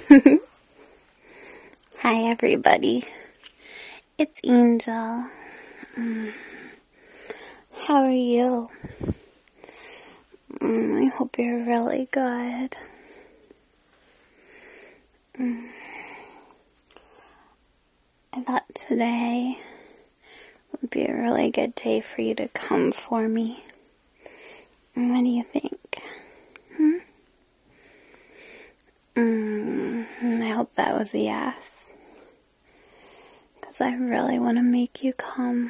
Hi everybody, it's Angel. How are you? I hope you're really good. I thought today would be a really good day for you to come for me. What do you think? I hope that was a yes. Because I really want to make you come.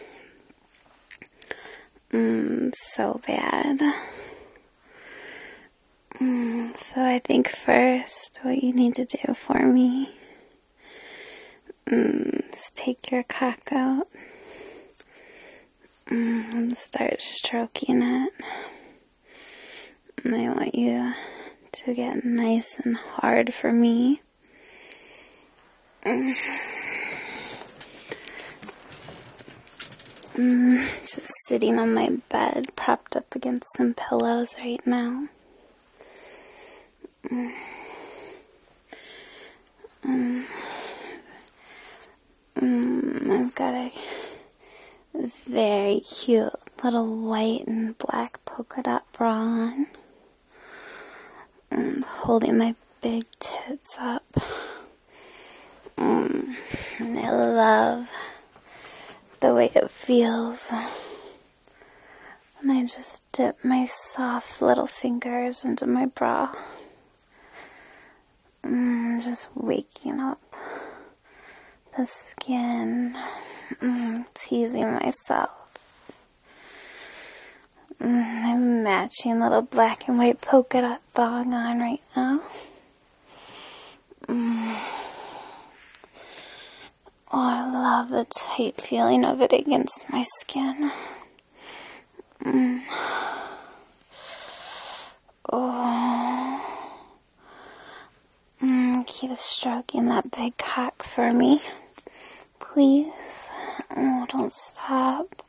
So bad. So I think first what you need to do for me is take your cock out and start stroking it. And I want you to get nice and hard for me. Just sitting on my bed, propped up against some pillows right now. I've got a very cute little white and black polka dot bra on. And holding my big tits up. And I love the way it feels. And I just dip my soft little fingers into my bra. Just waking up the skin. Teasing myself. I have a matching little black and white polka dot thong on right now. Oh, I love the tight feeling of it against my skin. Keep stroking that big cock for me, please. Oh, don't stop.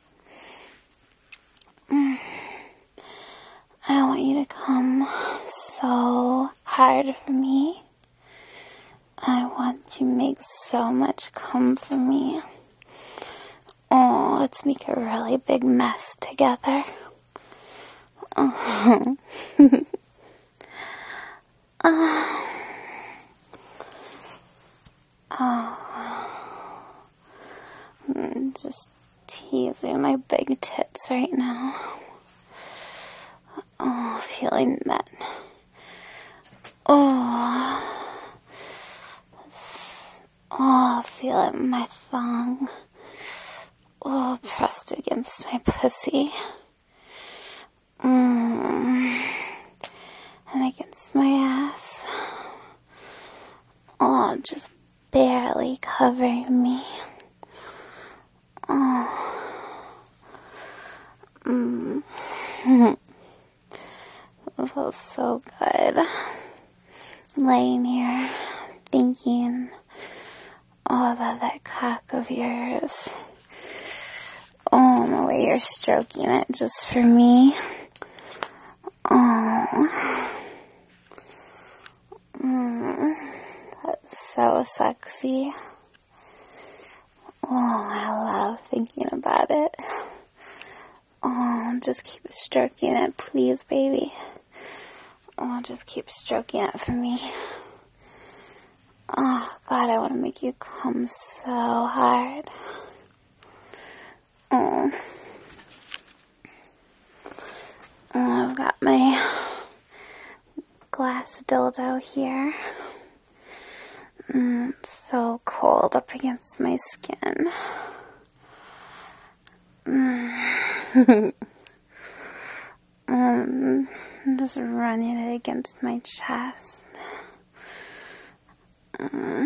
I want you to come so hard for me. I want to make so much come for me. Oh, let's make a really big mess together. Just teasing my big tits right now. Oh, feeling that. Feel it in my thong. Pressed against my pussy. And against my ass. Just barely covering me. It feels so good. Laying here, thinking about that cock of yours. The way you're stroking it just for me. That's so sexy. I love thinking about it. Just keep stroking it, please, baby. Just keep stroking it for me. Oh, God, I want to make you come so hard. I've got my glass dildo here. It's so cold up against my skin. I'm just running it against my chest. I'm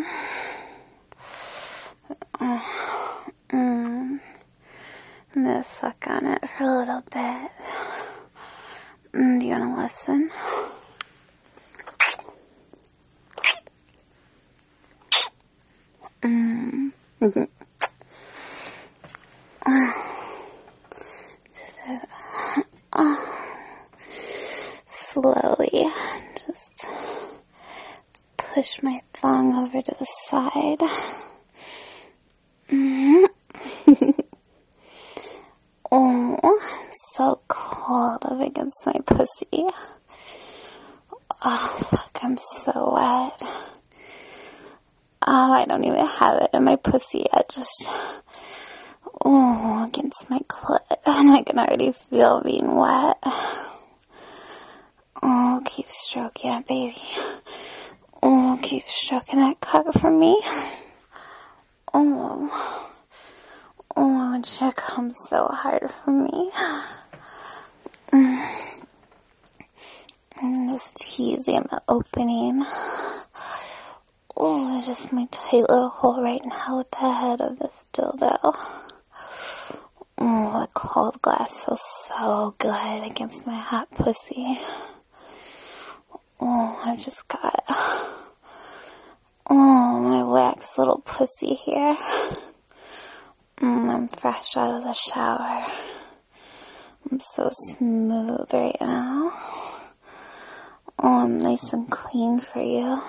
gonna suck on it for a little bit. Do you want to listen? Slowly, just push my thong over to the side. Oh, so cold up against my pussy. Oh, fuck, I'm so wet. Oh, I don't even have it in my pussy yet, just, against my clit. And I can already feel being wet. Oh, keep stroking it, baby. Oh, keep stroking that cock for me. Oh, I want you to come so hard for me. I'm just teasing the opening. Oh, just my tight little hole right now with the head of this dildo. Oh, the cold glass feels so good against my hot pussy. Oh, I just got, my wax little pussy here. I'm fresh out of the shower. I'm so smooth right now. Oh, I'm nice and clean for you.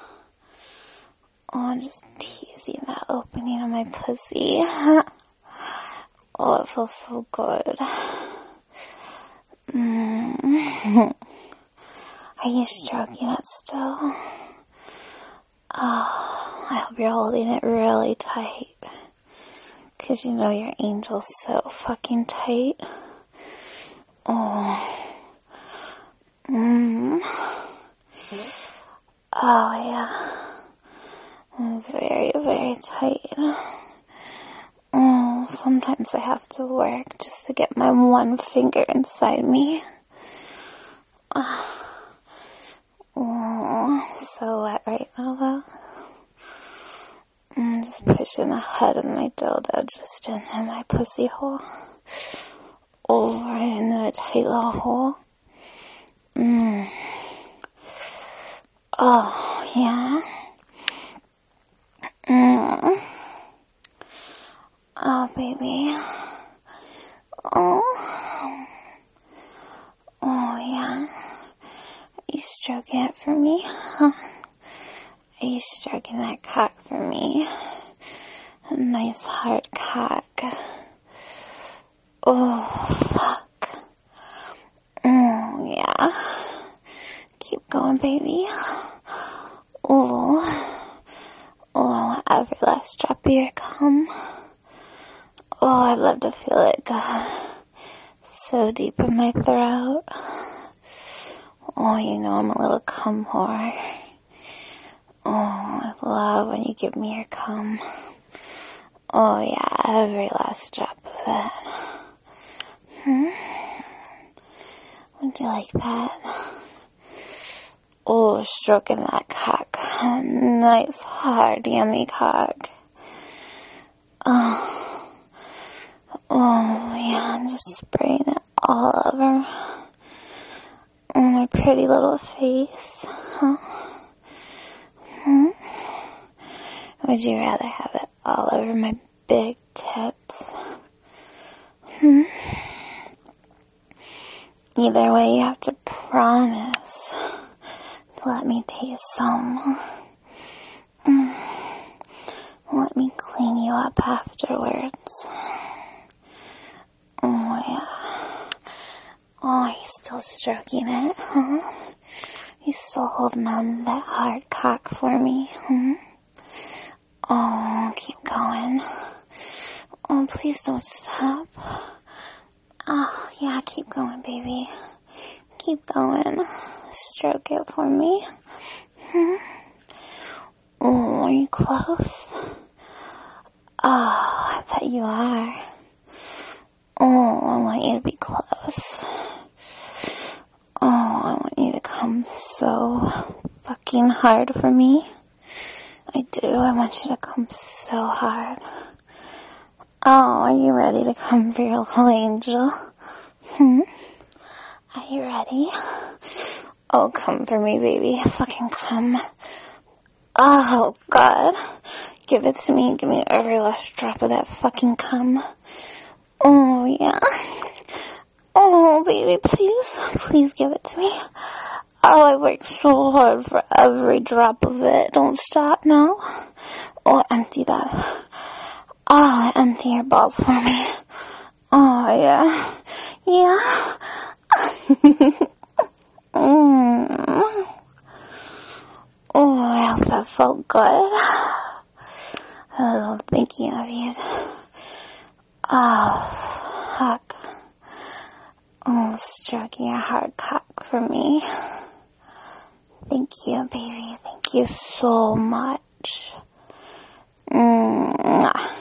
Oh, I'm just teasing that opening of my pussy. Oh, it feels so good. Are you stroking it still? Oh, I hope you're holding it really tight. 'Cause you know your angel's so fucking tight. Oh. Oh, yeah. Very, very tight. Oh, sometimes I have to work just to get my one finger inside me. Oh, so wet right now, though. I'm just pushing the head of my dildo just into my pussy hole. Oh, right into a tight little hole. Oh, yeah. Oh, baby. Oh, yeah. Are you stroking it for me? Huh? Are you stroking that cock for me? A nice hard cock. Oh, fuck. Oh, yeah. Keep going, baby. Oh, I want every last drop of your cum. Oh, I'd love to feel it go so deep in my throat. Oh, you know I'm a little cum whore. Oh, I love when you give me your cum. Oh, yeah, every last drop of it. Would you like that? Oh, stroking that cock. Nice, hard, yummy cock. Oh, yeah, I'm just spraying it all over my pretty little face. Huh? Would you rather have it all over my big tits? Either way, you have to promise to let me taste some. Let me clean you up afterwards. Oh, yeah. Oh, are you still stroking it, huh? You still holding on to that hard cock for me, Oh, keep going. Oh, please don't stop. Oh, yeah, keep going, baby. Keep going. Stroke it for me. Oh, are you close? Oh, I bet you are. Oh, I want you to be close. Oh, I want you to come so fucking hard for me. I do. I want you to come so hard. Oh, are you ready to come for your little angel? Are you ready? Oh, come for me, baby. Fucking come. Oh, God. Give it to me. Give me every last drop of that fucking cum. Oh, yeah. Oh, baby, please. Please give it to me. Oh, Oh, I worked so hard for every drop of it. Don't stop now. Oh, empty that. Oh, empty your balls for me. Oh, yeah. Yeah. Oh, I hope that felt good. I love thinking of you. Oh, fuck. Oh, stroking your hard cock for me. Thank you, baby. Thank you so much. Mwah.